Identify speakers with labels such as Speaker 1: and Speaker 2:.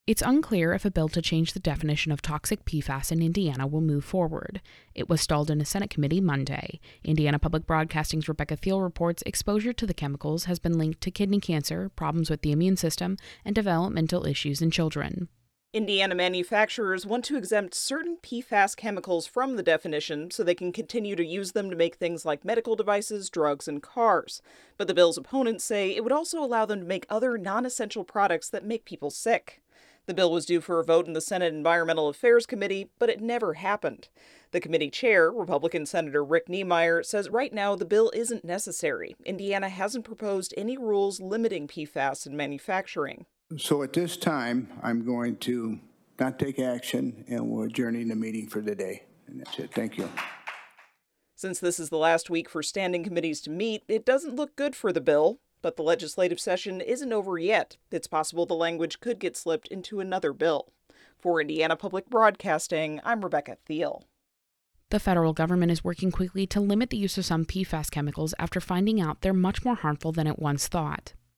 Speaker 1: It's unclear if a bill to change the definition of toxic PFAS in Indiana will move forward. It was stalled in a Senate committee Monday. Indiana Public Broadcasting's Rebecca Thiel reports exposure to the chemicals has been linked to kidney cancer, problems with the immune system, and developmental issues in children.
Speaker 2: Indiana manufacturers want to exempt certain PFAS chemicals from the definition so they can continue to use them to make things like medical devices, drugs, and cars. But the bill's opponents say it would also allow them to make other non-essential products that make people sick. The bill was due for a vote in the Senate Environmental Affairs Committee, but it never happened. The committee chair, Republican Senator Rick Niemeyer, says right now the bill isn't necessary. Indiana hasn't proposed any rules limiting PFAS in manufacturing.
Speaker 3: So at this time, I'm going to not take action, and we're adjourning the meeting for the day. And that's it. Thank you.
Speaker 2: Since this is the last week for standing committees to meet, it doesn't look good for the bill. But the legislative session isn't over yet. It's possible the language could get slipped into another bill. For Indiana Public Broadcasting, I'm Rebecca Thiel.
Speaker 1: The federal government is working quickly to limit the use of some PFAS chemicals after finding out they're much more harmful than it once thought.